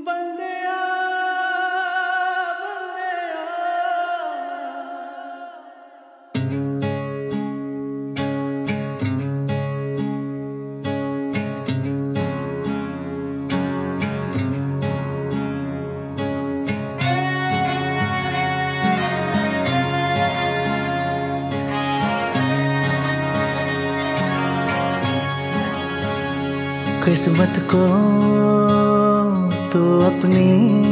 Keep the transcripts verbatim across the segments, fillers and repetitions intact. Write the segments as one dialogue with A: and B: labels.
A: बंदिया बंदिया
B: किस्मत को तो अपनी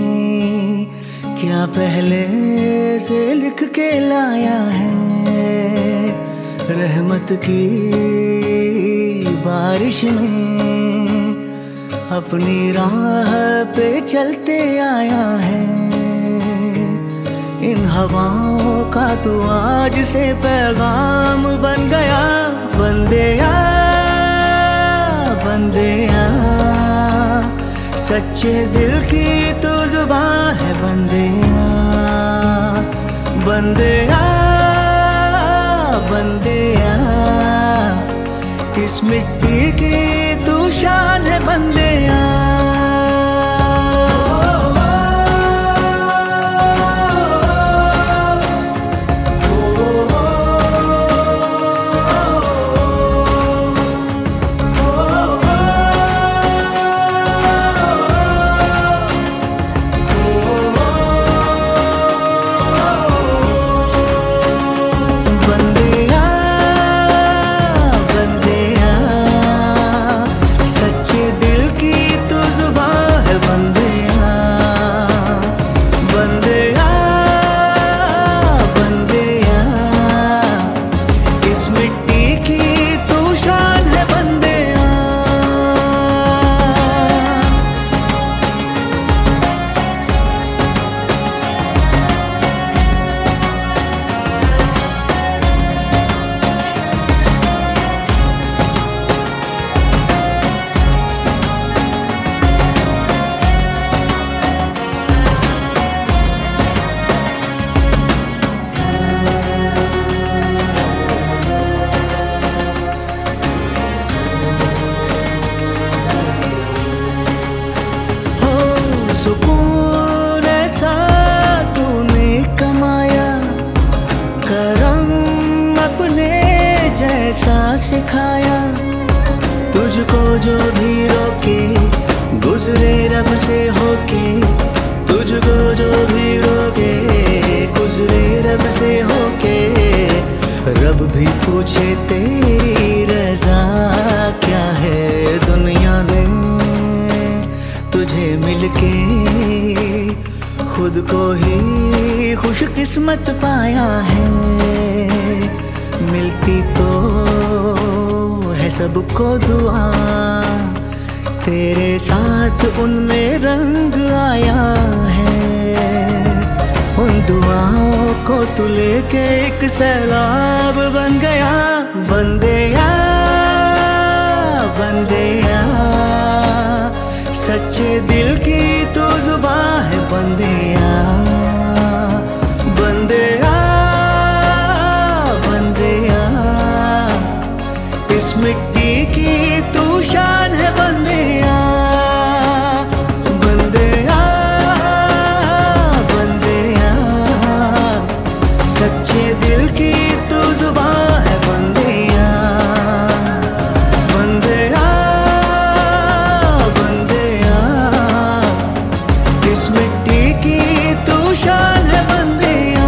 B: क्या पहले से लिख के लाया है। रहमत की बारिश में अपनी राह पे चलते आया है। इन हवाओं का तो आज से पैगाम बन गया। बंदिया बंदिया सच्चे दिल की तो जुबान है। बंदिया बंदिया बंदिया इस मिट्टी की तू शान है। बंदिया सुकून ऐसा तूने कमाया, करम अपने जैसा सिखाया। तुझको जो भी रोके गुजरे रब से होके, तुझको जो भी रोके गुजरे रब से होके। रब भी पूछे तेरी रजा क्या है। दुनिया ने तुझे मिलके खुद को ही खुशकिस्मत पाया है। मिलती तो है सबको दुआ, तेरे साथ उनमें रंग आया है। उन दुआओं को तू लेके एक सैलाब बन गया। बंदिया बंदिया सच्चे दिल की तो जुबान है। बंदिया बंदिया बंदिया इस मिट्टी की तू शान है। बंदिया बंदिया बंदिया सच्चे दिल की तू जुबान है। बंदिया बंदिया इस मिट्टी की तू शान है। बंदिया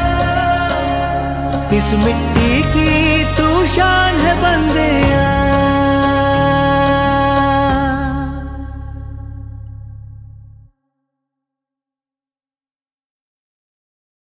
B: इस मिट्टी की तू शान है। बंदिया